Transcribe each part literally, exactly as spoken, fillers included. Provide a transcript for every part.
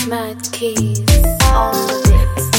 Mad Keys on the beats.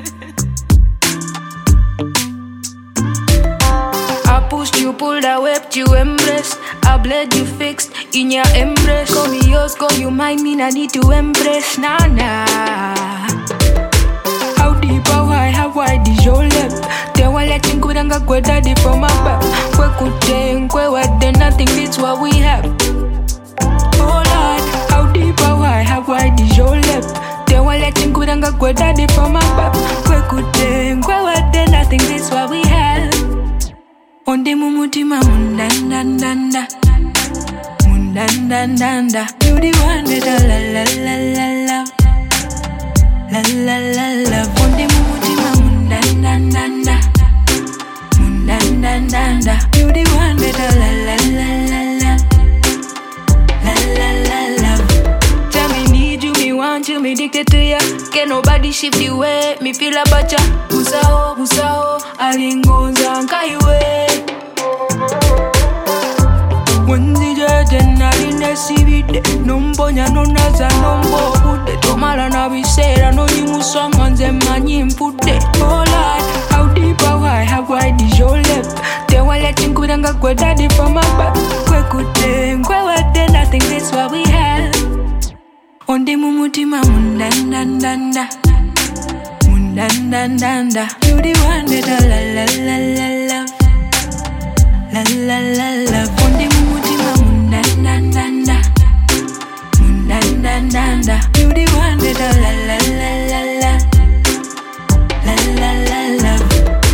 I pushed you, pulled, I wept, you embraced. I bled, you fixed in your embrace. Call me yours, call you mine, mean I need to embrace. Nah, nah. How deep, how high, how wide is your lip? They were letting good and got good daddy from my back. Kwe kute, kwe wade, nothing beats what we have. Oh Lord, how deep, how high, how wide is your lip? They were letting good and got good daddy from my back. Kwe kute, kwe wade, nothing beats what we have. Onde mumutima mundandandanda, mundandandanda. You the one that I la la la la la, la la la la. Onde mumutima mundandandanda, mundandandanda. You the one that I la la la la la, la la la la. Tell me need you, me want you, me addicted to ya. Can nobody shift the way me feel about ya. Usao, usao, alingonza nkaiwe. Wanzija tena linesibide nombonya nonaza nombo bude tomala na bisera no nyimusonga nze manyi mpude. Oh Lord, how deep, how high, how wide is your lip? They were letting good and got good daddy from my back. Kwe kute, kwe wade, nothing that's what we have. Onde mumutima mundandandanda, mundandandanda. You the one that I la la la la la, la la la la. Onde mumutima mundandandanda, mundandandanda. You the one that I la la la la la, la la la la.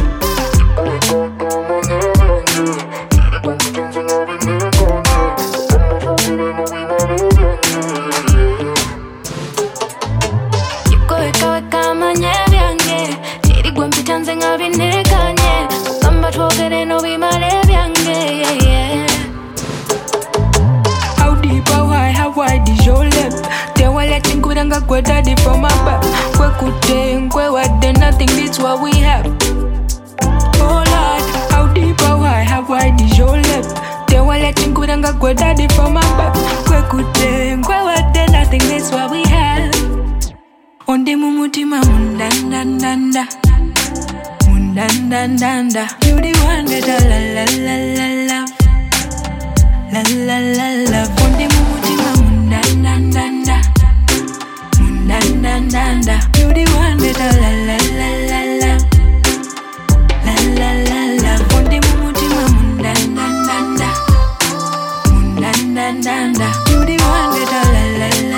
How deep, how high, how wide is your lip? They were letting good and got good daddy from my back. Kwe kute, kwe wade, nothing beats what we have. Oh Lord, how deep, how high, how wide is your lip? They were letting good and got good daddy from my back. Kwe kute, kwe wade, nothing beats what we have. Onde mumutima mundandandanda, mundandandanda. You the one that I la la la la la, la la la la. Onde mumutima mundandandanda, mundandandanda. You the one that I la la la la la, la la la la. Onde mumutima mundandandanda, mundandandanda. You the one that I la la la.